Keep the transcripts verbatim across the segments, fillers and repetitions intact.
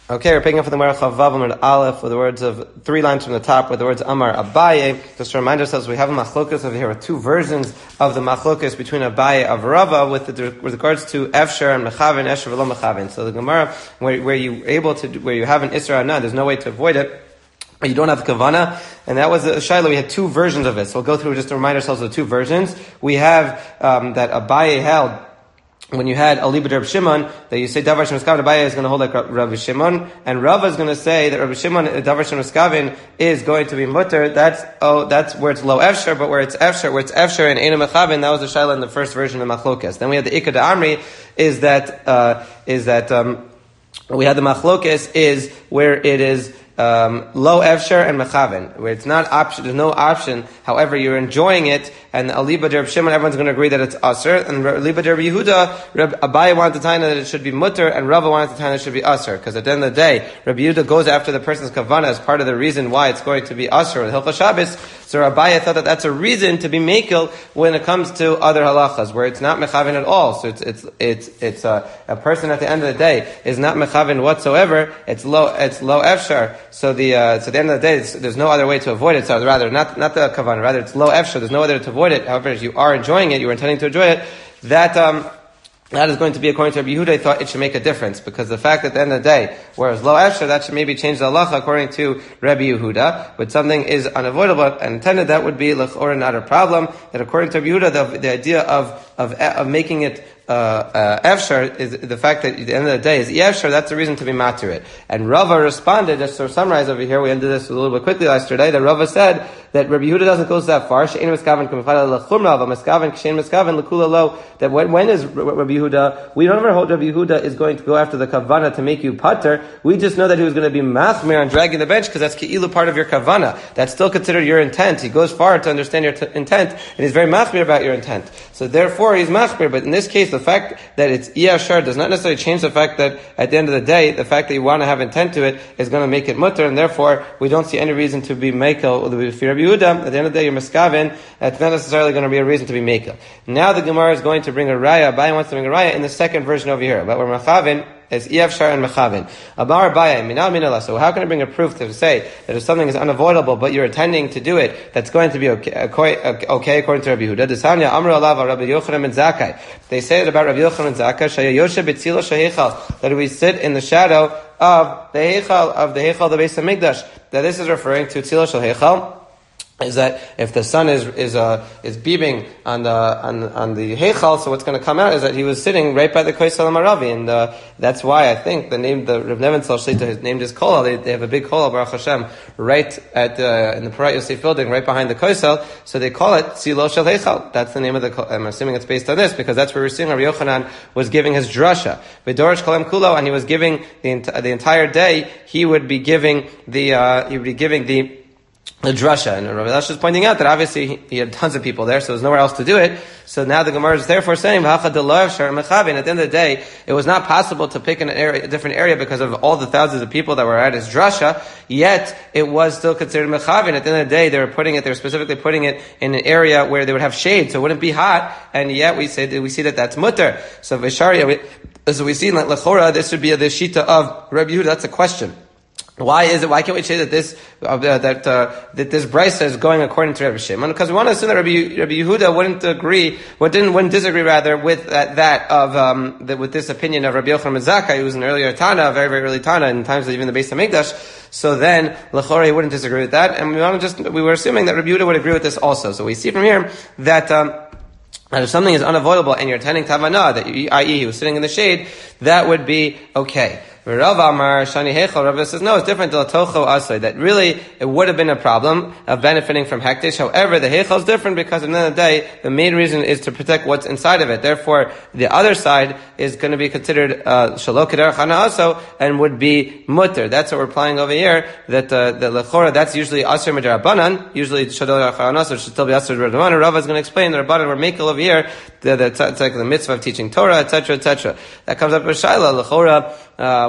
Okay, we're picking up from the Gemara Chavav Amud Aleph with the words of three lines from the top with the words Amar Abaye. Just to remind ourselves, we have a machlokas over here with two versions of the machlokas between Abaye of Rava with, the, with regards to Efsher and Mechaven, Esher v'lo Mechaven. So the Gemara, where, where you able to, where you have an Isra Anah, there's no way to avoid it. You don't have kavana, and that was a Shaila. We had two versions of it. So we'll go through just to remind ourselves of the two versions. We have um, that Abaye held when you had Ali b'Rab Shimon, that you say Davar Shem Eskavin, Abaye is going to hold like Rabbi Shimon, and Rava is going to say that Rabbi Shimon, Davar Shem Eskavin, is going to be mutter. That's, oh, that's where it's low Efsher, but where it's Efsher, where it's Efsher and Eina Mechavin, that was the Shaila in the first version of Machlokes. Then we had the Ikad Amri, is that, uh, is that, um, we had the Machlokes is where it is, Um, low Efsher and Mechaven, where it's not option, there's no option, however, you're enjoying it, and Ali b'Rab Shimon, everyone's going to agree that it's Aser, and Ali b'Rab Yehuda, Reb Abaye wanted to tell that it should be Mutter, and Rava wanted to tell that it should be Aser, because at the end of the day, Reb Yehuda goes after the person's Kavana as part of the reason why it's going to be Aser, with Hilchah Shabbos, so Abaye thought that that's a reason to be Mekel when it comes to other halachas, where it's not Mechaven at all, so it's, it's, it's, it's a, a person at the end of the day is not Mechaven whatsoever, it's low, it's low Efsher. So the uh, so at the end of the day, there's no other way to avoid it. So rather, not not the kavanah, rather it's low efsher. There's no other to avoid it. However, if you are enjoying it, you are intending to enjoy it. That um, that is going to be according to Rabbi Yehuda. I thought it should make a difference because the fact that at the end of the day, whereas low efsher, that should maybe change the halacha according to Rabbi Yehuda. But something is unavoidable and intended, that would be l'chora not a problem. That according to Rabbi Yehuda, the, the idea of of of making it Uh, uh, Efsher is the fact that at the end of the day is Efsher, that's a reason to be matir it. And Rava responded, just to summarize over here, we ended this a little bit quickly yesterday, that Rava said that Rabbi Yehuda doesn't go that far, She'ein Meskaven K'mefadal L'chumra, Meskaven K'shein Meskaven L'kula Lo, that when, when is Rabbi Yehuda, we don't ever hold Rabbi Yehuda is going to go after the Kavana to make you pater, we just know that he was going to be machmir on dragging the bench, because that's Ke'ilu part of your Kavana. That's still considered your intent. He goes far to understand your t- intent, and he's very machmir about your intent. So therefore he's machmir, but in this case, the fact that it's Iyashar does not necessarily change the fact that at the end of the day, the fact that you want to have intent to it is going to make it mutter, and therefore we don't see any reason to be mekel or to be Rabbi Yehuda. At the end of the day, you're miskaven. It's not necessarily going to be a reason to be mekel. Now the Gemara is going to bring a raya. Abaye wants to bring a raya in the second version over here, but we're mechaven is Iyashar and mechaven. Amar Abaye minal minala. So how can I bring a proof to say that if something is unavoidable, but you're intending to do it, that's going to be okay, okay according to Rabbi Yehuda? Desanya Amar Alav Rabbi Yochanan ben Zakkai. They say it about Rabbi Yochanan ben Zakkai, Shayayoshe B'tzilo Shehechal, that we sit in the shadow of the Heichal of the Heichal the Beis Hamikdash. That this is referring to Tzilo Shehechal. Is that if the sun is is uh, is beaming on the on on the Heichal, so what's going to come out is that he was sitting right by the Koisel Maravi, and uh, that's why I think the name the Rav Nebenzahl Shlita has named his kollel. They, they have a big kollel Baruch Hashem right at uh, in the Parat Yosef building, right behind the Koisel. So they call it Tzilo Shel Heichal. That's the name of the. I'm assuming it's based on this because that's where we're seeing Rabbi Yochanan was giving his drasha. V'dorish kolem kulo, and he was giving the ent- the entire day. He would be giving the uh, he would be giving the. The drasha, and Rav Elash is pointing out that obviously he, he had tons of people there, so there's nowhere else to do it. So now the Gemara is therefore saying, at the end of the day, it was not possible to pick an area, a different area because of all the thousands of people that were at his drasha, yet it was still considered mechavin. At the end of the day, they were putting it, they were specifically putting it in an area where they would have shade, so it wouldn't be hot, and yet we say we see that that's mutter. So Visharia, we, so we see that Lechora, this would be the shita of Rabbi Yehuda. That's a question. Why is it? Why can't we say that this uh, that uh, that this brisa is going according to Rabbi Shimon? Because we want to assume that Rabbi, Rabbi Yehuda wouldn't agree, or didn't wouldn't disagree rather with that, that of um, the, with this opinion of Rabbi Yochanan ben Zakkai, who was an earlier Tana, a very very early Tana in times of even the Beis Hamikdash. So then L'chorei he wouldn't disagree with that, and we want to just we were assuming that Rabbi Yehuda would agree with this also. So we see from here that. Um, And if something is unavoidable and you're attending Tavanah, that you, that is he was sitting in the shade, that would be okay. Rav Amar Shani Heichal, Rav says, no, it's different. That really, it would have been a problem of benefiting from Hektish. However, the Heichal is different because at the end of the day, the main reason is to protect what's inside of it. Therefore, the other side is going to be considered Shalo Kedar Chana also and would be Mutter. That's what we're applying over here. That uh, the Lechora, that's usually Asr Midrabanan. Usually Shalo Kedar Chana also should still be Asr Midrabanan. Rav is going to explain the Rabbanan were Mekel over here. The, the, it's like the mitzvah of teaching Torah, et cetera, et cetera. That comes up with Shaila Lechora. Uh,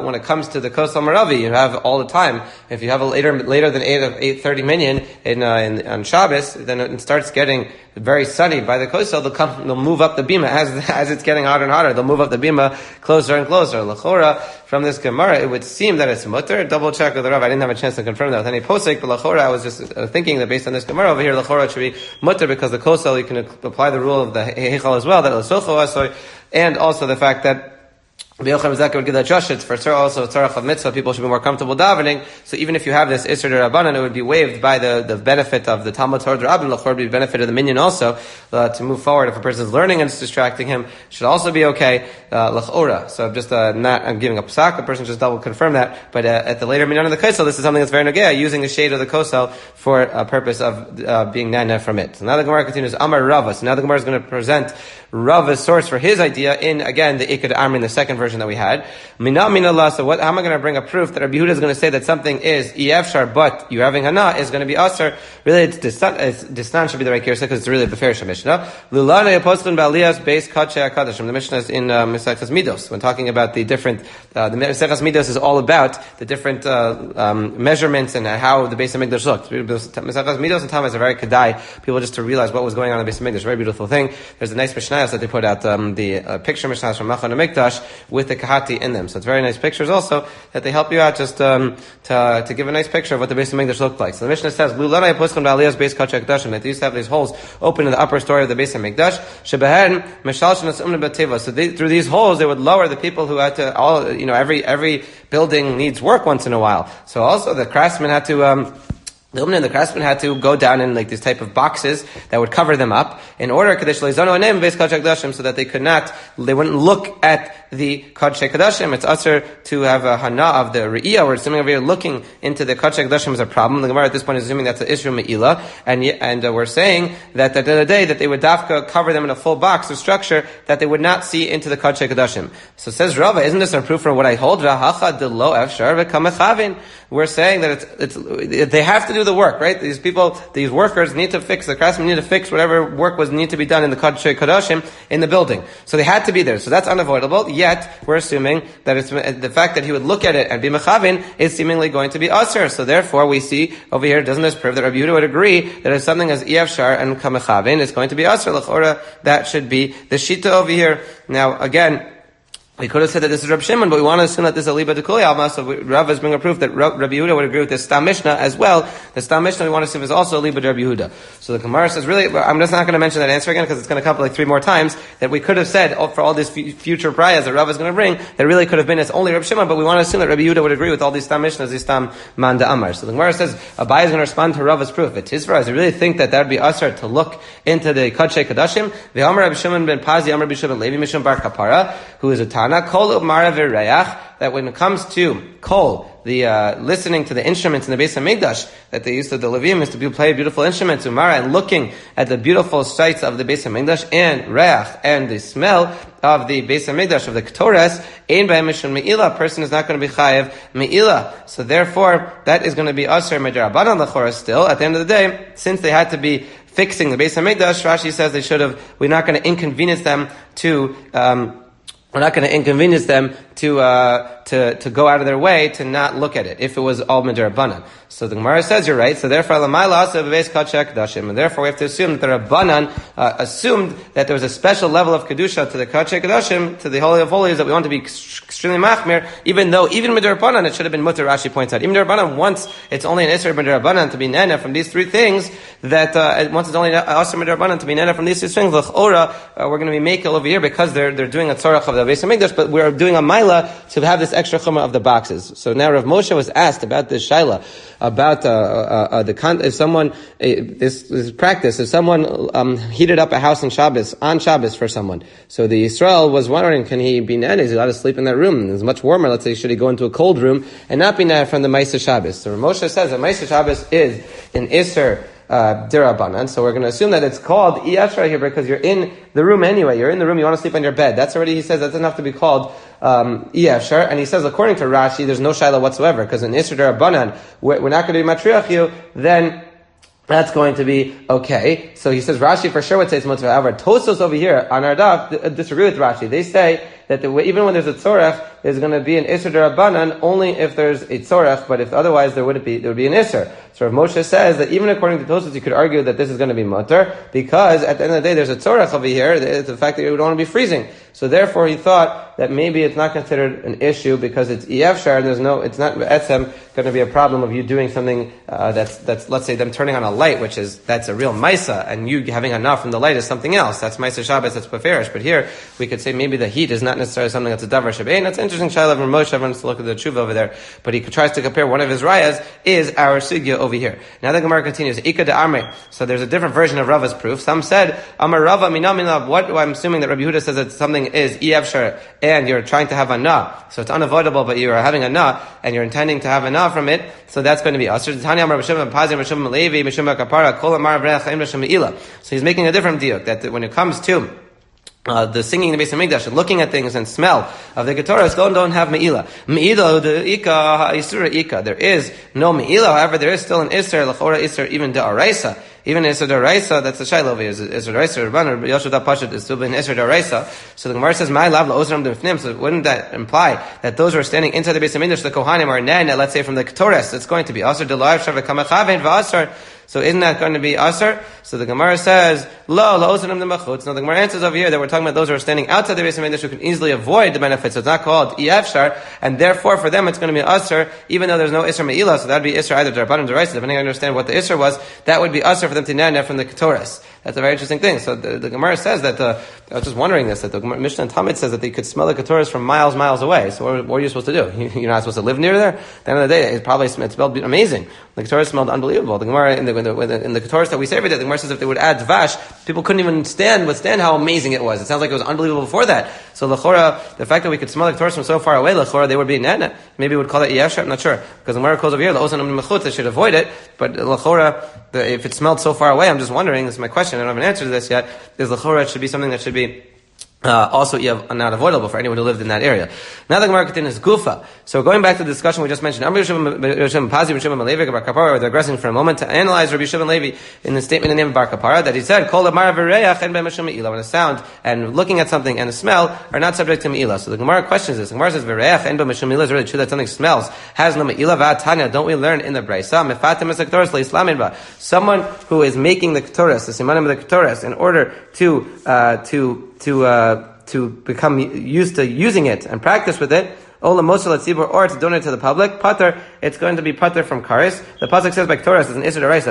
when it comes to the Kosel Maravi, you have all the time. If you have a later later than eight of eight thirty minyan in, uh, in on Shabbos, then it starts getting very sunny by the Kosel. They'll come, they'll move up the bima as as it's getting hotter and hotter. They'll move up the bima closer and closer. L'chora, from this Gemara, it would seem that it's mutter. Double check with the Rav. I didn't have a chance to confirm that with any posek, but l'chora, I was just uh, thinking that based on this Gemara over here, l'chora should be mutter because the Kosel, you can apply the rule of the Heichal as well, that l'socho asoy, and also the fact that B'yocham Zaka would give that Josh, it's for sure also tzarach of mitzvah, people should be more comfortable davening. So even if you have this Isser D'Rabbanan, it would be waived by the, the benefit of the Talmud Torah D'Rabbanan, l'chor would be benefit of the minyan also, uh, to move forward. If a person is learning and it's distracting him, should also be okay, uh, l'chora. So I'm just, uh, not, I'm giving a psak, the person just double confirm that, but, uh, at the later minyan of the Kosel, this is something that's very nogea, using the shade of the Kosel for a purpose of, uh, being nana from it. So now the Gemara continues, Amar Rava. So now the Gemara is going to present Rava's source for his idea in, again, the Ikad Amrin, the second version that we had. Mina min Allah. So what, how am I going to bring a proof that Rabbi Yehuda is going to say that something is Efshar, but you having Hana is going to be Asr? Really, it's distan, it's distan should be the right kirsa because it's really the Beferish Mishnah. Lulana Apostlin Ba'aliyas based Kachei HaKadosh. The Mishnah is in uh, Mesechus Midos. When talking about the different, uh, the Mesechus Midos is all about the different uh, um, measurements and how the Beis HaMikdash looked. Mesechus Midos and Tam is a very kedai. People just to realize what was going on in the Beis HaMikdash. Very beautiful thing. There's a nice Mishnah that they put out, um, the uh, picture Mishnahs from Machon HaMikdash with the Kahati in them. So it's very nice pictures also that they help you out just um, to to give a nice picture of what the Beis HaMikdash looked like. So the Mishnah says, "Lulanai poskim ba'aliyas beis kachei kedashim." That they used to have these holes open in the upper story of the Beis HaMikdash. Shebehen meshal shenas umne b'teva. So they, through these holes, they would lower the people who had to. All you know, every every building needs work once in a while. So also the craftsmen had to. Um, The Umna and the craftsmen had to go down in like these type of boxes that would cover them up in order so that they could not, they wouldn't look at the Kodshei Kodashim. It's usher to have a hana of the Re'iyah. We're assuming over here looking into the Kodshei Kodashim is a problem. The Gemara at this point is assuming that's the issue of Me'ilah. And, and uh, we're saying that at the end of the day that they would dafka cover them in a full box or structure that they would not see into the Kodshei Kodashim. So says Rava, isn't this a proof for what I hold? We're saying that it's, it's, they have to do the work, right? These people, these workers need to fix, the craftsmen need to fix whatever work was need to be done in the Kodshei Kodashim in the building. So they had to be there. So that's unavoidable. Yet, we're assuming that it's, the fact that he would look at it and be mechavin is seemingly going to be asr. So therefore, we see over here, doesn't this prove that Rabbi Yehuda would agree that if something is efshar and kamechavin, it's going to be asr? L'chora, that should be the shita over here. Now, again, we could have said that this is Reb Shimon, but we want to assume that this is a liba dekuli alma, so Rav is bringing a proof that Rabbi Yehuda would agree with this Stam Mishnah as well. The Stam Mishnah we want to assume is also a liba de Rabbi Yehuda. So the Gemara says, really, I'm just not going to mention that answer again because it's going to come like three more times, that we could have said, oh, for all these f- future prayas that Rav is going to bring, that really could have been it's only Reb Shimon, but we want to assume that Rabbi Yehuda would agree with all these Stam Mishnahs, these Stam Man de Amar. So the Gemara says, Abai is going to respond to Rav's proof. It's his does he really think that that would be asar to look into the Kodshei Kodashim? The Amar Rabbi Shimon ben Pazi, Amar Rabbi Shimon Levi Mishum Bar Kapara, who is a Tana, Kol Umar that when it comes to kol, the uh, listening to the instruments in the Beis HaMikdash that they used to the Levim is to be, play beautiful instruments, umara, and looking at the beautiful sights of the Beis HaMikdash and reach and the smell of the Beis HaMikdash of the Ketores, ein b'hem mishum me'ilah, a person is not going to be chayev me'ilah. So therefore, that is going to be asher medarabanan l'chora still. At the end of the day, since they had to be fixing the Beis HaMikdash, Rashi says they should have. We're not going to inconvenience them to. Um, We're not going to inconvenience them to uh, to to go out of their way to not look at it if it was all midirabanan. So the Gemara says you're right. So therefore, l'mayla asa b'beis kodshei kodashim, and therefore we have to assume that the Rabbanan uh, assumed that there was a special level of kedusha to the kodshei kodashim, to the holy of holies, that we want to be extremely machmir. Even though even midirabanan it should have been mutter. Rashi points out even midirabanan once it's only an isser midirabanan to be nena from these three things. That uh, once it's only asser midirabanan to be nena from these three things. L'chora, uh, we're going to be making over here because they're they're doing a tzorach of the Beis HaMikdash, but we're doing a maila to have this extra chumrah of the boxes. So now Rav Moshe was asked about this shaila, about uh, uh, uh, the con- if someone uh, this, this practice, if someone um, heated up a house on Shabbos on Shabbos for someone. So the Yisrael was wondering, can he be nana? Is he allowed to sleep in that room? It's much warmer. Let's say, should he go into a cold room and not be nana from the Ma'aseh Shabbos? So Rav Moshe says that Ma'aseh Shabbos is an Isser Uh, Dirabanan, so we're going to assume that it's called Iyashra here because you're in the room anyway. You're in the room, you want to sleep on your bed. That's already, he says, that's enough to be called um, Iyashra. And he says, according to Rashi, there's no Shaila whatsoever because in Isra Dirabanan, we're, we're not going to be Matriach you, then that's going to be okay. So he says Rashi for sure would say it's mutter. However, Tosfos over here on our daf disagree with Rashi. They say that the, even when there's a tzorech, there's going to be an isser derabanan only if there's a tzorech, but if otherwise there wouldn't be, there would be an isser. So Rav Moshe says that even according to Tosfos, you could argue that this is going to be mutter because at the end of the day, there's a tzorech over here. It's the fact that you would want to be freezing. So therefore, he thought that maybe it's not considered an issue because it's iyevshar and there's no, it's not etzem going to be a problem of you doing something uh, that's that's let's say them turning on a light, which is that's a real maisa, and you having enough from the light is something else. That's maisa Shabbos, that's beferish. But here we could say maybe the heat is not necessarily something that's a davar shebein. That's an interesting shayla from Moshe. Everyone to look at the tshuva over there. But he tries to compare one of his rayas is our sugya over here. Now the Gemara continues. Ika de Amre. So there's a different version of Rava's proof. Some said Amar Rava minam. What I'm assuming that Rabbi Yehuda says that something is iyevshar and you're trying to have a na, so it's unavoidable, but you are having a na and you're intending to have a na from it. So that's going to be asr. So he's making a different diuk that when it comes to Uh, the singing in the Beis Hamikdash and looking at things and smell of the Keturahs don't, don't have Me'ila. Me'ila, the Ika, Isura Ika. There is no Me'ila, however, there is still an Isser, L'chora Isser, even Da'araisa. Even Isser Da'araisa, that's the Shaila over here. Isser Da'araisa, Rabban, or Yoshoda Pashat is still been Isser Da'araisa. So the Gemara says, Ma'ai lav la'osram d'mifnim. So wouldn't that imply that those who are standing inside the Beis Hamikdash, the Kohanim, are nan, let's say from the Keturahs, it's going to be Asr, D'la'av, Shav, Kamachavein, V'asr. So isn't that going to be asr? So the Gemara says, Lo, lo osanim de machutz. Now the Gemara answers over here that we're talking about those who are standing outside the Beis Hamikdash who can easily avoid the benefits. So it's not called iyevshar, and therefore for them it's going to be asr, even though there's no isr me'ilah. So that would be isr either d'rabbanan or d'oraisa, depending on understand what the isr was. That would be asr for them to nana from the Keturahs. That's a very interesting thing. So the, the Gemara says that, uh, I was just wondering this, that the Mishnah and Talmud says that they could smell the Keturahs from miles, miles away. So what, what are you supposed to do? You're not supposed to live near there? At the end of the day, it probably it smelled amazing. The Keturahs smelled unbelievable. The Gemara, in the, in the, in the Keturahs that we say every day, the Gemara says if they would add dvash, people couldn't even stand, withstand how amazing it was. It sounds like it was unbelievable before that. So l'chora, the fact that we could smell the Keturahs from so far away, l'chora, they would be nana. Maybe we would call it iyevshar, I'm not sure. Because the Gemara calls over here, l'osanam mechutz, they should avoid it. But l'chora, if it smelled so far away, I'm just wondering, this is my question, I don't have an answer to this yet, is l'chora, it should be something that should be Uh, also not avoidable for anyone who lived in that area. Now the Gemara continues Gufa. So going back to the discussion we just mentioned, where they're digressing for a moment to analyze Rabbi Shimon Levi in the statement in the name of Bar Kapara that he said, Kol amar v'reach en b'mashum me'ilah, when a sound and looking at something and a smell are not subject to me'ilah. So the Gemara questions this. The Gemara says, v'reach en b'mashum me'ilah, is really true that something smells, has no me'ilah, v'atanya, don't we learn in the Braisa, mefatim es haktoras le'islamin ba, someone who is making the Keturahs, the simanim of the Keturahs, in order to, uh, to, to, uh, to become used to using it and practice with it, or to donate to the public, pater, it's going to be pater from karis. The pasuk says by Keturahs is an isur d'oraisa.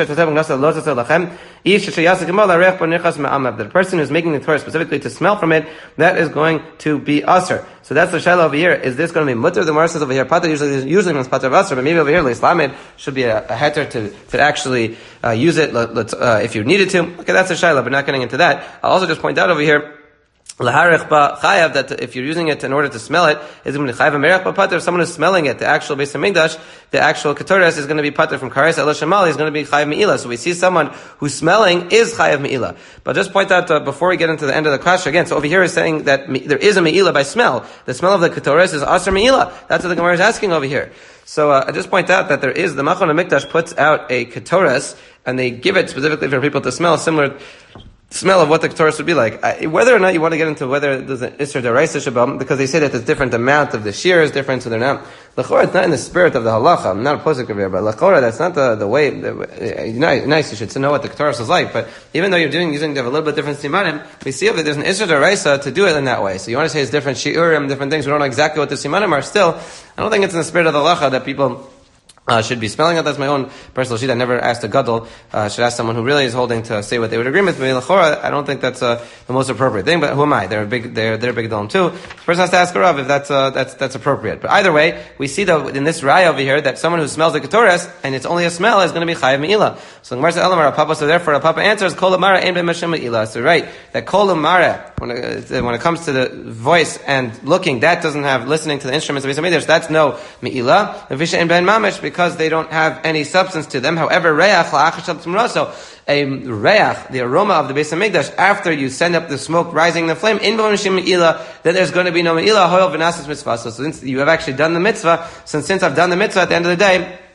The person who's making the Keturah specifically to smell from it, that is going to be asr. So that's the shaila over here. Is this going to be mutter? The Gemara says over here, pater usually usually means pater of asr, but maybe over here l'islamid should be a, a heter to to actually uh, use it uh, if you needed to. Okay, that's a shaila, but not getting into that. I'll also just point out over here, Laharich ba chayav, that if you're using it in order to smell it, is going to be chayav merech ba pater. If someone is smelling it, the actual Beis Hamikdash, the actual Keturahs is going to be pater from kares. Ela shemali is going to be chayav me'ilah. So we see someone who's smelling is chayav me'ilah. But just point out uh, before we get into the end of the class again. So over here is saying that me, there is a me'ilah by smell. The smell of the Keturahs is asr me'ilah. That's what the Gemara is asking over here. So uh, I just point out that there is the Machon HaMikdash puts out a Keturahs and they give it specifically for people to smell similar smell of what the Keturahs would be like. I, whether or not you want to get into whether there's an Isser D'oraisa Shabbat, because they say that there's different amount of the shear is different, so they're not. L'chora, it's not in the spirit of the halacha. I'm not a posik over here, but l'chora, that's not the, the way, the, uh, nice, you should know what the Keturahs is like, but even though you're doing, using, a little bit different simanim, we see that there's an Isser D'oraisa to do it in that way. So you want to say it's different shiurim, different things, we don't know exactly what the simanim are still. I don't think it's in the spirit of the halacha that people Uh, should be smelling it. That's my own personal sheet. I never asked a gadol. Uh, should ask someone who really is holding to say what they would agree with me. I don't think that's uh, the most appropriate thing. But who am I? They're a big. They're they're a big gadol too. The person has to ask a rav if that's uh, that's that's appropriate. But either way, we see that in this raya over here that someone who smells the Keturahs and it's only a smell is going to be chayav me'ilah. So the Gemara says Elamar Papa. So therefore, Papa answers Kol Amara ein b'mashem me'ilah. So right, that Kol Amara when it, when it comes to the voice and looking, that doesn't have listening to the instruments of Beis Hamikdash. That's no me'ilah. Visha ein ben mamish, because they don't have any substance to them. However, reach la'achashal tzimraso, a reach, the aroma of the Beis Hamikdash, after you send up the smoke rising in the flame, in b'mashim me'ilah, then there's going to be no me'ilah, hoyol v'nasas mitzvah. So since you have actually done the mitzvah, since since I've done the mitzvah, at the end of the day,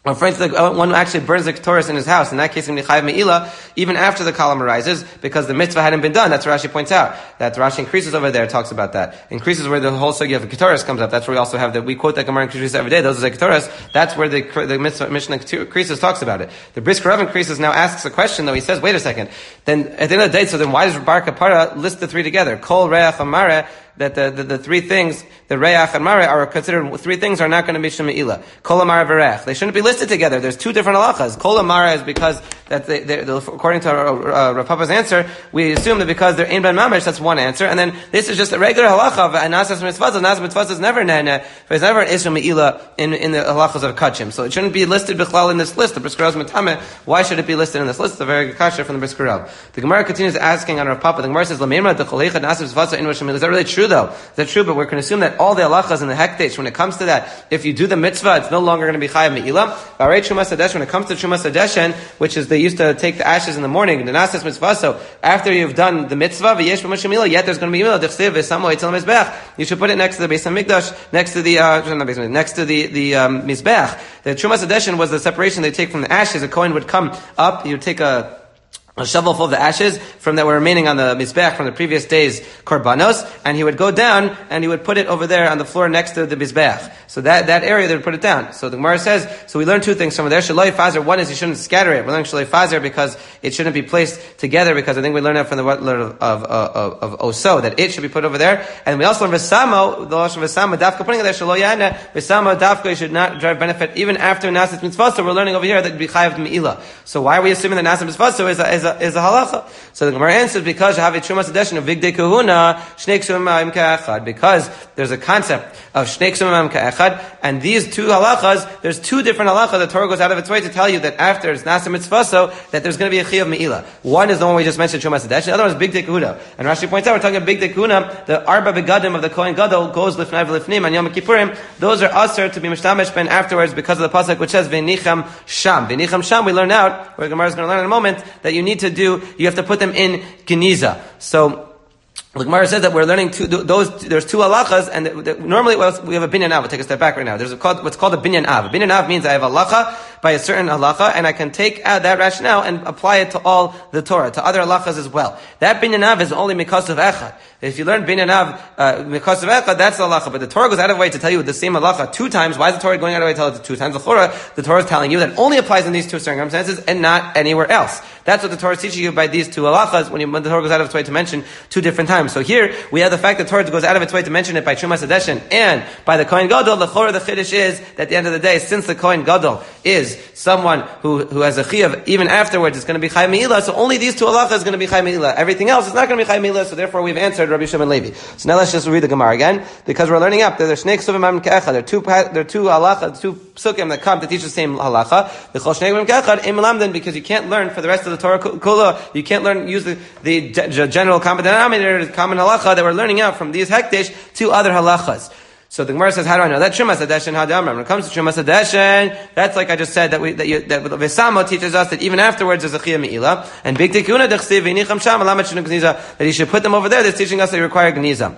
Or for instance, one actually burns the Ketores in his house. In that case, in Chayav Me'ila, even after the column arises, because the mitzvah hadn't been done. That's what Rashi points out. That Rashi increases over there, talks about that. Increases where the whole sugya of the Ketores comes up. That's where we also have that, we quote that Gemara in Ketores every day. Those are the Ketores. That's where the, the mitzvah, Mishnah Ketores talks about it. The Brisker Rav increases now asks a question though. He says, wait a second. Then, at the end of the day, so then why does Bar Kapara list the three together? Kol, Reach, Amare, that the, the, the three things, the Reach and Mare are considered, three things are not going to be Shema'ila. Kol Amare Verech. They shouldn't be listed together. There's two different halachas. Kol Amare is because that they, they, according to uh, Rav Papa's answer, we assume that because they're Ein Ben Mamish, that's one answer. And then this is just a regular halacha of Anasas Mitzvahs. Anasas Mitzvahs is never Nene. There's never an Isha Me'ila in, in the halachas of Kachim. So it shouldn't be listed Bichlal in this list. The Brisker Rav Matame, why should it be listed in this list? It's a very good kasha from the Brisker Rav. The Gemara continues asking on Rav Papa. The Gemara says, Lameimra Decholeicha Anasas Mitzvahs in Rosh Hashanah. Is that really true though? Is that true? But we're going to assume that all the halachas in the hekdesh, when it comes to that, if you do the mitzvah, it's no longer going to be chayav me'ilah. Alright, Truma Sadesh, when it comes to Truma Sadeshen, which is they used to take the ashes in the morning, the Nasas mitzvah, so after you've done the mitzvah, v'yesh b'moshe milah, yet there's going to be milah, d'chsev v'samo etzel mizbech. You should put it next to the Beis HaMikdash, next to the, uh, not Beis HaMikdash, next to the, the, um, mizbech. The Truma Sadeshen was the separation they take from the ashes. A Kohen would come up, he would take a, a shovel full of the ashes from that were remaining on the mizbech from the previous day's korbanos, and he would go down and he would put it over there on the floor next to the mizbech. So that, that area they would put it down. So the Gemara says, so we learn two things from there. Shaloi fazer, one is you shouldn't scatter it. We're learning shaloi fazer because it shouldn't be placed together, because I think we learned that from the word of, of, of, of Oso, that it should be put over there. And we also learn Vesamo, the Lashon Vesamo, dafka putting it there, shaloi yana, Vesamo, dafka, you should not drive benefit even after Nasas mitzvah. So we're learning over here that it be chayav me'ilah. So why are we assuming that Nasas mitzvah is a, is a, is a halacha? So the Gemara answers, because you have a Truma Sadeshen of Vigdei Kahuna, Shnei Ksumim Ka'echad, because there's a concept of Shnei Ksumim Ka'echad, and these two halachas, there's two different halachas. The Torah goes out of its way to tell you that after it's Nasa Mitzvah, so that there's going to be a Chiyav Me'ilah. One is the one we just mentioned, Truma Sadeshen, the other one is Vigdei Kahuna. And Rashi points out, we're talking about Vigdei Kahuna, the Arba Begadim of the Kohen Gadol goes Lifnai V'Lifnim on Yom Kippurim. Those are usher to be Mishtamish Ben afterwards because of the pasuk which says V'nicham Sham. V'nicham Sham, we learn out, where Gemara is going to learn in a moment, that you need to do, you have to put them in Geniza. So, the Gemara says that we're learning two, those, there's two halachas, and the, the, normally well, we have a binyan av. We'll take a step back right now. There's a, called, what's called a binyan av. A binyan av means I have a halacha by a certain halacha, and I can take out that rationale and apply it to all the Torah, to other halachas as well. That binyan av is only because of echad. If you learn binyan av, uh, because of echad, that's the halacha. But the Torah goes out of the way to tell you the same halacha two times. Why is the Torah going out of the way to tell it two times? The Torah, the Torah is telling you that it only applies in these two circumstances and not anywhere else. That's what the Torah is teaching you by these two halachas when, you, when the Torah goes out of its way to mention two different times. So here, we have the fact that the Torah goes out of its way to mention it by Truma Sadeshen and by the Kohen Gadol. The Chorah, the Chiddush is that at the end of the day, since the Kohen Gadol is someone who, who has a Chiyav, even afterwards, it's going to be Chai Me'ilah, so only these two halachas is going to be Chai Me'ilah. Everything else is not going to be Chai Me'ilah, so therefore we've answered Rabbi Shimon Levi. So now let's just read the Gemara again, because we're learning up. There's Shnei Ksuvim Ke'echad. There are two, there are two halachas, two psukim that come to teach the same halacha. The Chol Shnei Ksuvim Ke'echad, Im Lamden, because you can't learn for the rest of the Torah Kula, you can't learn, use the, the general common denominator, the common halacha that we're learning out from these hekdesh to other halachas. So the Gemara says, how do I know that? Truma Sadeshen Hadamram. When it comes to Truma Sadeshen, that's like I just said, that we, that you, that Vesamo teaches us that even afterwards there's a Chiyah Me'ilah. And Big Tikuna Dechsiv, V'nicham Sham, Alamat Shinu Gniza, that you should put them over there, that's teaching us that you require Gniza.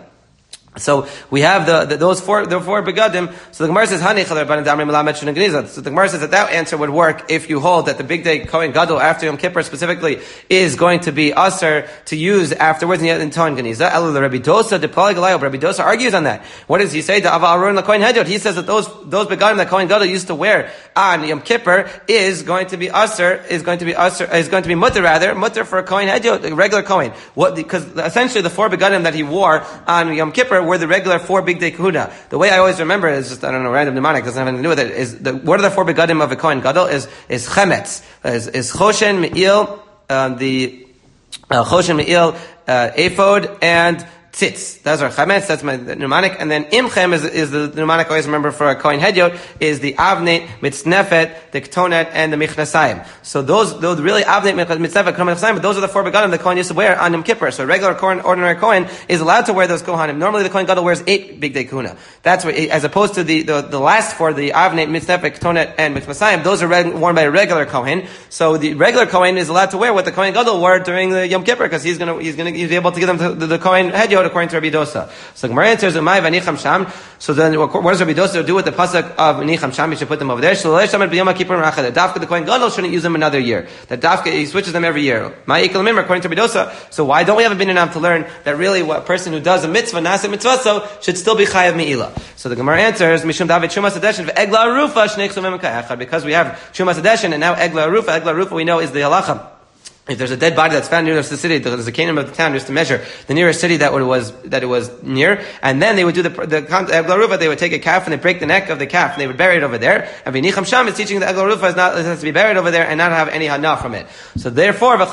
So we have the, the those four the four begadim. So the Gemara says Hani Chaler Ban Damrim Melamed Shun Gniza. So the Gemara says that that answer would work if you hold that the big day Kohen Gadol after Yom Kippur specifically is going to be aser to use afterwards and yet in Ton Gniza. Elu the Rabbi Dosa de Poligalayo. Rabbi Dosa argues on that. What does he say? To Ava Aron the Kohen Hedjot. He says that those those begadim that Kohen Gadol used to wear on Yom Kippur is going to be aser is going to be aser is going to be mutter rather mutter for a Kohen Hedjot, a regular Kohen. What because essentially the four begadim that he wore on Yom Kippur were the regular four big day kahuna. The way I always remember is just, I don't know, random mnemonic, doesn't have anything to do with it, is the, what are the four begadim of a Kohen Gadol? Is, is chemetz, is, is choshen, me'il, uh, the, uh, choshen, me'il, uh, ephod, and tzitz. Those are chametz, that's my mnemonic. And then imchem is, is the mnemonic I always remember for a Kohen Hedyot, is the avnet, mitznefet, the ketonet, and the michnasayim. So those, those really avnet, mitznefet, ketonet, michnasayim, but those are the four begadim the Kohen used to wear on Yom Kippur. So a regular Kohen, ordinary Kohen, is allowed to wear those kohanim. Normally the Kohen Gadol wears eight big day kahuna. That's what, as opposed to the, the, the last four, the avnet, mitznefet, ketonet, and michnasayim, those are reg, worn by a regular Kohen. So the regular Kohen is allowed to wear what the Kohen Gadol wore during the Yom Kippur, because he's gonna, he's gonna, he's able to give them to the, the Kohen Hedyot Yod according to Rabbi Dosa. So the Gemara answers, Umay v'nicham sham. So then, what does Rabbi Dosa do with the pasuk of nicham sham? You should put them over there. So the Dafka the Kohen Gadol shouldn't use them another year. The Dafka he switches them every year. My Ikal Mimra according to Rabbi Dosa. So why don't we have a bin enough to learn that really what a person who does a mitzvah, nasa mitzvah, so should still be chayav meila? So the Gemara answers, Mishum David Shumas Adeshin ve'egla arufa shnei ksumim ka'echad, because we have Shumas Adeshin and now egla arufa. Egla arufa we know is the halacha. If there's a dead body that's found near the city, there's a kingdom of the town just to measure the nearest city that it was that it was near, and then they would do the the egla they would take a calf and they break the neck of the calf and they would bury it over there. And v'nicham sham is teaching the egla is not it has to be buried over there and not have any hana from it. So therefore, and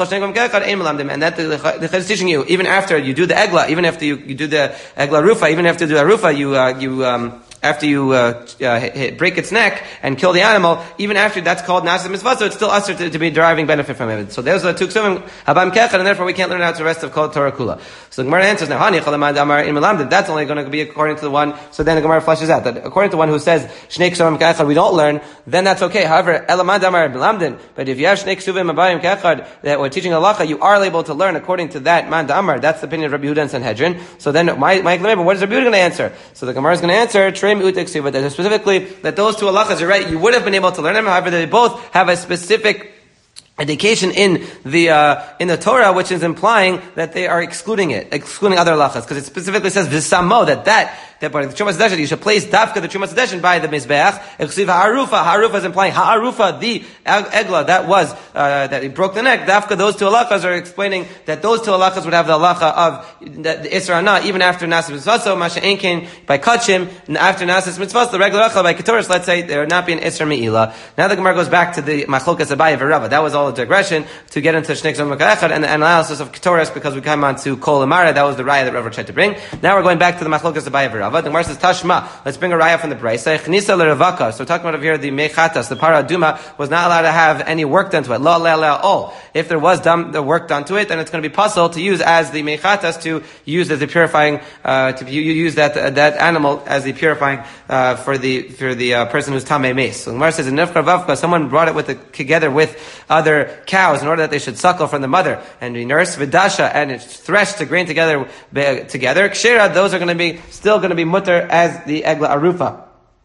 that the, the, the is teaching you even after you do the egla, even after you, you do the egla rufa, even after you do the rufa, you uh, you um. After you uh, uh, hit, break its neck and kill the animal, even after that's called nasa mitzvah, so it's still usher to, to be deriving benefit from it. So there's the two ksuvim habam kechad, and therefore we can't learn out the rest of kol Torah kula. So the Gemara answers now, hani chalamad amar in melamdim. That's only going to be according to the one. So then the Gemara fleshes out that according to the one who says shnei ksuvim kechad we don't learn, then that's okay. However, elamad amar melamdim. But if you have shnei ksuvim abayim kechad that we're teaching halacha, you are able to learn according to that man amar. That's the opinion of Rabbi Yehuda and Sanhedrin. So then, my my what is Rabbi Yehuda going to answer? So the Gemara is going to answer treim utek siva. Specifically, that those two halachas are right. You would have been able to learn them. However, they both have a specific indication in the uh, in the Torah, which is implying that they are excluding it, excluding other halachas, because it specifically says v'samo that that that part of the Trumas Hadeshin you should place dafka the Trumas Hadeshin by the mizbeach. Exclusive ha'arufa, ha'arufa is implying ha'arufa the egla that was uh, that he broke the neck. Dafka those two halachas are explaining that those two halachas would have the halacha of the, the isra na even after nasas mitzvah. So masha einkein by kachim after nasas mitzvah the regular halacha by ketoris. Let's say there would not be an isra meila. Now the Gemara goes back to the machlokas Abaye v'Rava. That was all a digression to get into Shnei Ksuvim Ka'echad and the analysis of Ketoras because we came on to Kol Amara. That was the raya that Rava tried to bring. Now we're going back to the Machlokas Abaye v'Rava. The Gemara says Tashma. Let's bring a raya from the Brayso. Chnisa l'Ravaka. So we're talking about over here the Mechatas, the Para Aduma was not allowed to have any work done to it. Lo le'la all. If there was done the work done to it, then it's going to be possible to use as the Mechatas to use as the purifying uh, to you use that uh, that animal as the purifying uh, for the for the uh, person who's Tamei Meis. So the Gemara says in Nefkar Vavka, someone brought it with the, together with other cows in order that they should suckle from the mother and be nursed vidasha and it's threshed to grain together together kshera, those are going to be still going to be mutter as the egla arufa.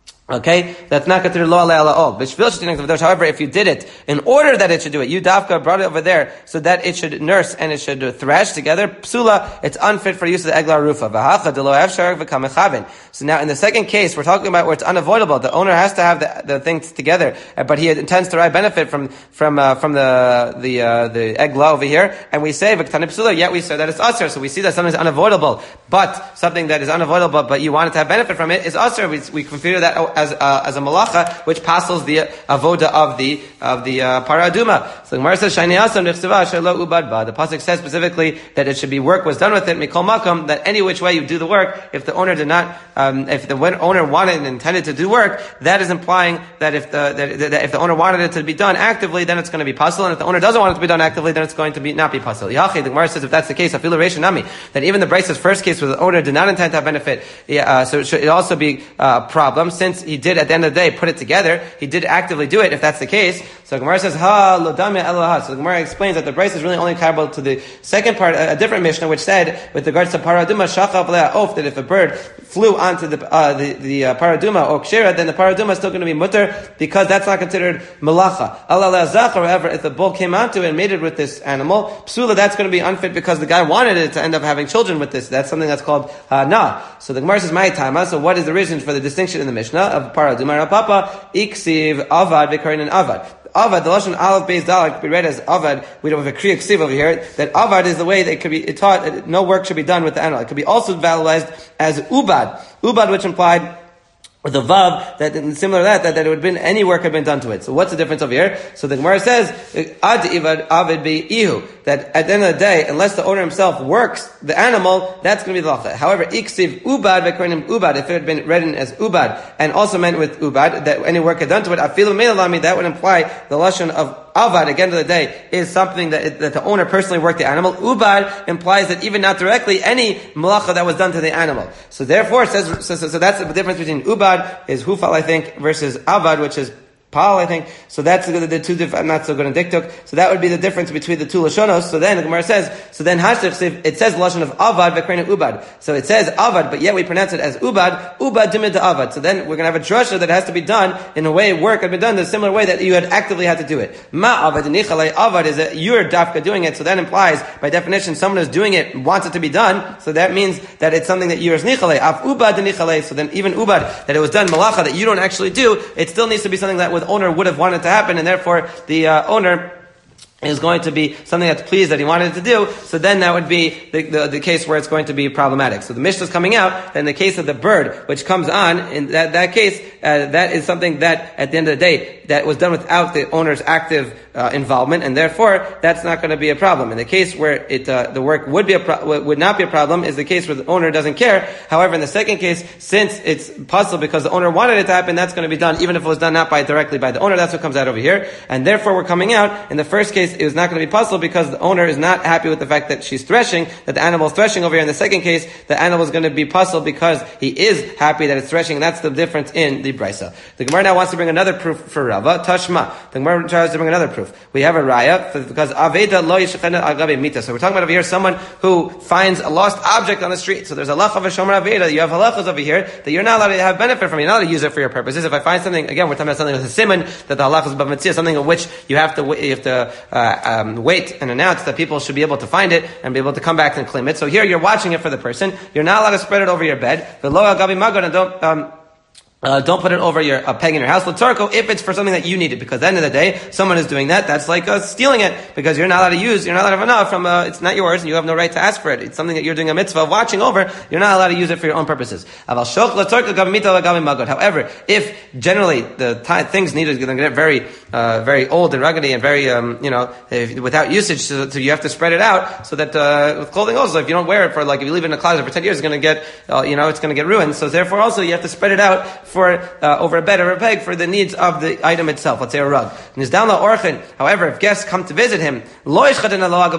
Okay, that's not considered lo ala ala all. However, if you did it in order that it should do it, you dafka brought it over there so that it should nurse and it should thrash together. Psula, it's unfit for use of the egla rufa. So now, in the second case, we're talking about where it's unavoidable. The owner has to have the, the things together, but he intends to derive benefit from from uh, from the the uh, the egla over here, and we say v'ktana psula. Yet we say that it's usher. So we see that something is unavoidable, but something that is unavoidable, but you wanted to have benefit from it is usher. We we consider that as uh, as a malacha, which passes the avoda of the of the uh, paraduma. So the Gemara says, "Shani asam nechseva shelo ubadba." The pasuk says specifically that it should be work was done with it. Mikol makom, that any which way you do the work, if the owner did not, um, if the owner wanted and intended to do work, that is implying that if the that, that if the owner wanted it to be done actively, then it's going to be possible, and if the owner doesn't want it to be done actively, then it's going to be not be possible. Yachi, the Gemara says, if that's the case, afilu reisha nami, that even the Brayso's first case where the owner did not intend to have benefit, uh, so it should it also be uh, a problem since he did at the end of the day put it together. He did actively do it. If that's the case, so Gemara says ha lo damya eloha. So the Gemara explains that the Brayso is really only comparable to the second part, a, a different Mishnah, which said with regards to paraduma shachav le'of, that if a bird flew onto the uh, the, the uh, paraduma or kshira, then the paraduma is still going to be mutter because that's not considered malacha. Allah le'azach, however, if the bull came onto it and mated with this animal, psula, that's going to be unfit because the guy wanted it to end up having children with this. That's something that's called uh, na. So the Gemara says my tama. So what is the reason for the distinction in the Mishnah of paraduma and papa iksiv avad v'karin and avad? Avad, the lashon aleph beis dalek could be read as avad. We don't have a kriya ksiv over here. That avad is the way that it could be taught. That no work should be done with the animal. It could be also valorized as ubad, ubad, which implied with the vav, that similar to that, that, that it would have been any work had been done to it. So what's the difference over here? So the Gemara says, ad ivad avid be ihu, that at the end of the day, unless the owner himself works the animal, that's going to be the lacha. However, iksiv ubad v'koinim ubad, if it had been written as ubad, and also meant with ubad, that any work had done to it, afilu me'alami, that would imply the lashon of avad, at the end of the day, is something that, that the owner personally worked the animal. Ubad implies that even not directly, any malacha that was done to the animal. So therefore, it says, so, so, so that's the difference between ubad is hufal, I think, versus avad, which is Paul, I think. So that's the, the two different, I'm not so good in diktuk. So that would be the difference between the two Lashonos. So then the Gemara says, so then Hashlich, it says Lashon of Avad, Vekrena Ubad. So it says Avad, but yet we pronounce it as Ubad, Ubad dimid to Avad. So then we're going to have a drasha that has to be done in a way, work had been done the similar way that you had actively had to do it. Ma Avad, Nichalei Avad is that you're dafka doing it. So that implies, by definition, someone who's doing it wants it to be done. So that means that it's something that you're Nichalei. Af Ubad Nichalei. So then even Ubad, that it was done malacha that you don't actually do, it still needs to be something that with owner would have wanted to happen, and therefore the uh, owner is going to be something that's pleased that he wanted to do, so then that would be the, the, the case where it's going to be problematic. So the Mishnah is coming out, then the case of the bird, which comes on, in that, that case, uh, that is something that, at the end of the day, that was done without the owner's active uh, involvement, and therefore, that's not going to be a problem. In the case where it, uh, the work would be a pro- would not be a problem, is the case where the owner doesn't care. However, in the second case, since it's possible because the owner wanted it to happen, that's going to be done, even if it was done not by directly by the owner, that's what comes out over here. And therefore, we're coming out, in the first case, it was not going to be possible because the owner is not happy with the fact that she's threshing, that the animal is threshing over here. In the second case, the animal is going to be possible because he is happy that it's threshing, and that's the difference in the brisa. The Gemara now wants to bring another proof for Rava, Tashma. The Gemara tries to bring another proof. We have a raya, because Aveda lo yishchena agabe mita. So we're talking about over here someone who finds a lost object on the street. So there's a lach of a shomer Aveda. You have halachas over here that you're not allowed to have benefit from. You're not allowed to use it for your purposes. If I find something, again, we're talking about something with a simon, that the halach is b'mitzvah, something of which you have to, you have to, uh, um, wait and announce that people should be able to find it and be able to come back and claim it. So here you're watching it for the person. You're not allowed to spread it over your bed. The lo agabi magad, and don't, um, Uh, don't put it over your a peg in your house. L'tzarko, if it's for something that you needed, because at the end of the day, someone is doing that. That's like uh, stealing it, because you're not allowed to use. You're not allowed to have enough from. Uh, it's not yours, and you have no right to ask for it. It's something that you're doing a mitzvah watching over. You're not allowed to use it for your own purposes. However, if generally the t- things needed are going to get very, uh, very old and ruggedy and very, um, you know, if, without usage, so, so you have to spread it out so that uh, with clothing also, if you don't wear it for like if you leave it in a closet for ten years, it's going to get, uh, you know, it's going to get ruined. So therefore, also you have to spread it out for uh, over a bed or a peg for the needs of the item itself. Let's say a rug. However, if guests come to visit him, you should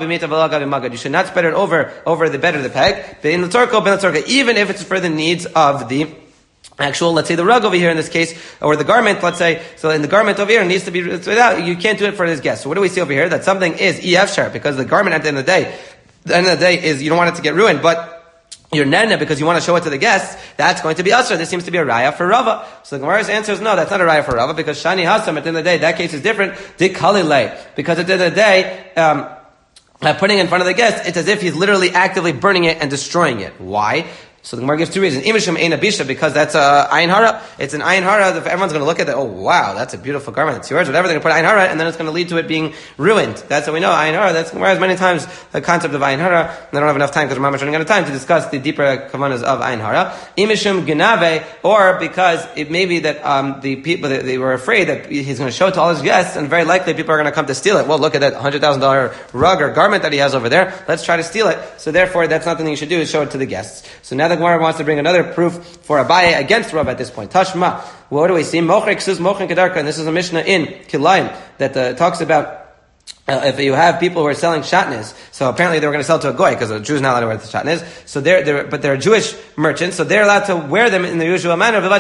not spread it over over the bed or the peg, even if it's for the needs of the actual, let's say the rug over here in this case, or the garment, let's say, so in the garment over here needs to be without, you can't do it for his guests. So what do we see over here? That something is E F shar, because the garment at the end of the day, the end of the day is you don't want it to get ruined, but you're nene because you want to show it to the guests, that's going to be usher. This seems to be a raya for Rava. So the Gemara's answer is no, that's not a raya for Rava, because Shani Hasam, at the end of the day, that case is different. Dik Halilei, because at the end of the day, um, by putting it in front of the guests, it's as if he's literally actively burning it and destroying it. Why? So the Gemara gives two reasons. Imishim ein abisha, because that's a ayin hara. It's an ayin hara. Everyone's going to look at that. Oh wow, that's a beautiful garment. It's yours. Whatever. They're going to put ayin hara, and then it's going to lead to it being ruined. That's how we know ayin hara. That's Gemara has many times the concept of ayin hara. And I don't have enough time because we're running out of time to discuss the deeper kavanas of ayin hara. Imishim genave, or because it may be that um, the people they, they were afraid that he's going to show it to all his guests, and very likely people are going to come to steal it. Well, look at that hundred thousand dollar rug or garment that he has over there. Let's try to steal it. So therefore, that's not the thing you should do. Is show it to the guests. So now the Gemara wants to bring another proof for Abaye against Rav at this point. Tashma. What do we see? Mochrik sus mochin kedarka, and this is a Mishnah in Kilayim that uh, talks about Uh, if you have people who are selling shatnez, so apparently they were going to sell to a goy because a Jew is not allowed to wear the shatnez. So they're, they're, but they're Jewish merchants, so they're allowed to wear them in the usual manner. They're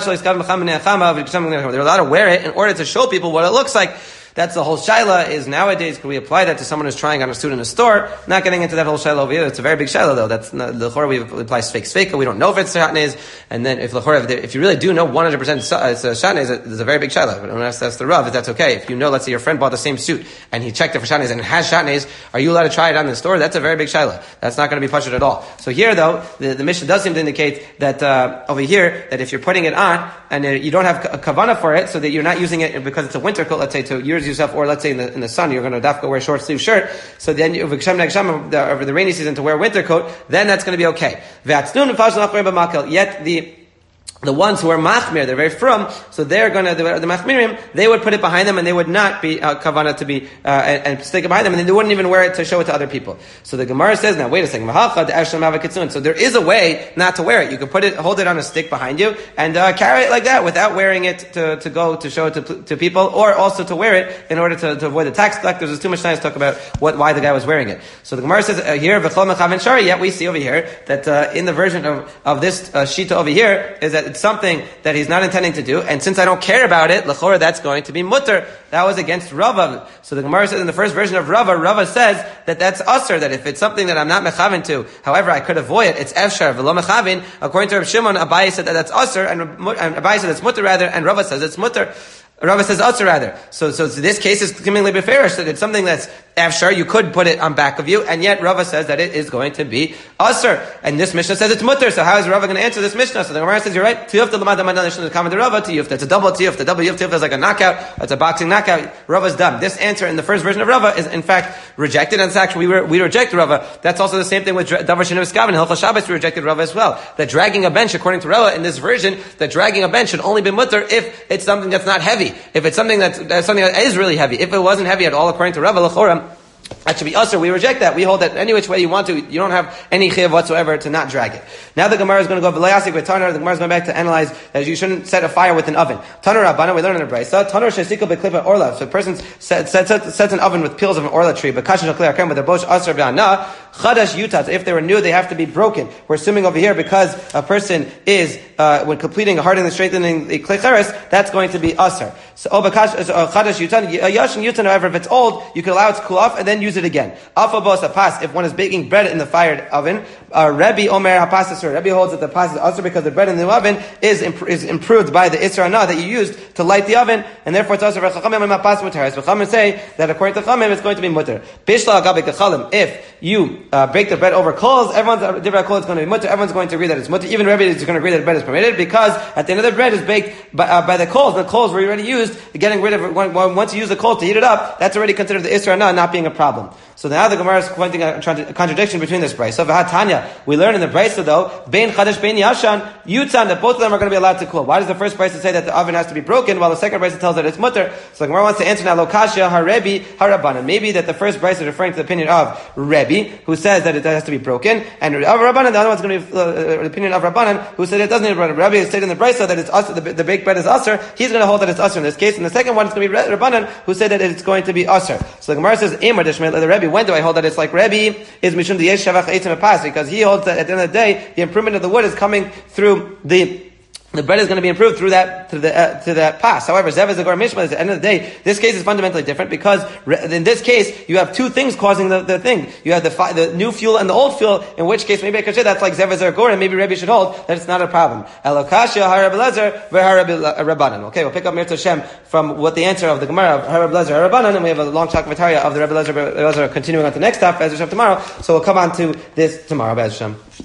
allowed to wear it in order to show people what it looks like. That's the whole shaila is nowadays, can we apply that to someone who's trying on a suit in a store? Not getting into that whole shaila over here. It's a very big shaila though. That's not, the chora we apply fake sveka. We don't know if it's shatnez. And then if the chora, if you really do know one hundred percent it's a shatnez, it's a very big shaila. But unless that's the Rav, if that's okay. If you know, let's say your friend bought the same suit and he checked it for shatnez and it has shatnez, are you allowed to try it on in the store? That's a very big shaila. That's not going to be pushed at all. So here though, the, the Mishnah does seem to indicate that, uh, over here, that if you're putting it on and uh, you don't have a kavana for it, so that you're not using it because it's a winter coat, let's say to use yourself, or let's say in the, in the sun, you're going to dafka wear a short sleeve shirt, so then you, over the rainy season to wear a winter coat, then that's going to be okay. Yet the The ones who are machmir, they're very frum, so they're gonna, the, the machmirim, they would put it behind them and they would not be, uh, kavana to be, uh, and, and stick it behind them, and they wouldn't even wear it to show it to other people. So the Gemara says, now wait a second, so there is a way not to wear it. You can put it, hold it on a stick behind you, and, uh, carry it like that without wearing it to, to go to show it to, to people, or also to wear it in order to, to avoid the tax collectors. There's too much time to talk about what, why the guy was wearing it. So the Gemara says, uh, here, yet we see over here, that, uh, in the version of, of this, uh, shita over here, is that it's something that he's not intending to do, and since I don't care about it, l'chora, that's going to be mutter. That was against Rava. So the Gemara says in the first version of Rava, Rava says that that's usher, that if it's something that I'm not mechavin to, however, I could avoid it, it's efshar, v'lo mechavin. According to Rav Shimon, Abaye said that that's usher, and, and Abaye said it's mutter rather, and Rava says it's mutter. Rava says usher rather. So, so, so this case is seemingly beferish, that it's something that's efshar, you could put it on back of you, and yet Rava says that it is going to be usher. And this Mishnah says it's mutter, so how is Rava going to answer this Mishnah? So the Gemara says, you're right, tiyuf the lamad lamad nishon the common to Rava, tiyuf, that's a double tiyuf, the double tiyuf, tiyuf is like a knockout, that's a boxing knockout, Rava's done. This answer in the first version of Rava is in fact rejected, and it's actually, we, re- we reject Rava. That's also the same thing with Davar Shenu Eskav and Hilchos Shabbos, we rejected Rava as well. That dragging a bench, according to Rava, in this version, that dragging a bench should only be mutter if it's something that's not heavy. If it's something that's, that's something that is really heavy. If it wasn't heavy at all, according to Rava, l'chora, that should be usher. We reject that. We hold that any which way you want to, you don't have any chiyuv whatsoever to not drag it. Now the Gemara is going to go v'layasik with Tanur. The Gemara is going back to analyze that you shouldn't set a fire with an oven. Tanur Rabbana, we learn in the Brayso. Tanur shesiko beklipa orla. So a person sets, sets, sets an oven with peels of an orla tree, but kashin shakli akem with a bosh usher b'ana chadash yutat. If they were new, they have to be broken. We're assuming over here because a person is uh, when completing hardening and strengthening the klicheres, that's going to be usher. So chadash yutan yashin yutan. However, if it's old, you can allow it to cool off and then use it again. Afabos apas, if one is baking bread in the fired oven, uh, Rebbe Omer hapas, Rebbe holds that the pas is usher because the bread in the oven is imp- is improved by the isra anah that you used to light the oven, and therefore it's usher. Chachamim say that according to Chachamim it's going to be mutter. Bishla agabek chalim, if you uh, bake the bread over coals, everyone's uh, different coal is going to be mutter. Everyone's going to agree that it's mutter. Even Rebbe is going to agree that bread is permitted because at the end of the bread is baked by, uh, by the coals. The coals were already used. Getting rid of it, once you use the coal to heat it up, that's already considered the isra anah not being a problem. So now the Gemara is pointing a, a contradiction between this brayso. So v'hatanya, we learn in the brayso though, bein chadash bein yashan, yutzan, that both of them are going to be allowed to cool. Why does the first brayso say that the oven has to be broken, while the second brayso tells that it's mutter? So the Gemara wants to answer now, lokashya harebi harabanan. Maybe that the first brayso is referring to the opinion of Rebbe, who says that it has to be broken, and of Rabbanan, the other one's going to be uh, the opinion of Rabbanan, who said it doesn't need Rabbanan. Rebbe said in the brayso that it's usher, the, the baked bread is usher. He's going to hold that it's usher in this case. And the second one is going to be Rabbanan, who said that it's going to be usher. So the Gemara says, Imar Deshmei the Rebbe. When do I hold that it's like Rebbe? Is mishum the yesh shavach eitzim apas, because he holds that at the end of the day, the improvement of the wood is coming through the The bread is going to be improved through that, to the, uh, to that pass. However, Zev is a Gar Mishma. At the end of the day, this case is fundamentally different because in this case, you have two things causing the, the thing. You have the fi- the new fuel and the old fuel, in which case maybe I could say that's like Zev is a Gar, and maybe Rebbe should hold that it's not a problem. Elokashia, Harab Lezer, Harab Rabbanan. Okay, we'll pick up Mirza Shem from what the answer of the Gemara of Harab Lezer, Rabbanan, and we have a long talk of of the Rebbe Lezer, continuing on to the next stop, Bez Hashem tomorrow. So we'll come on to this tomorrow, Bez Hashem.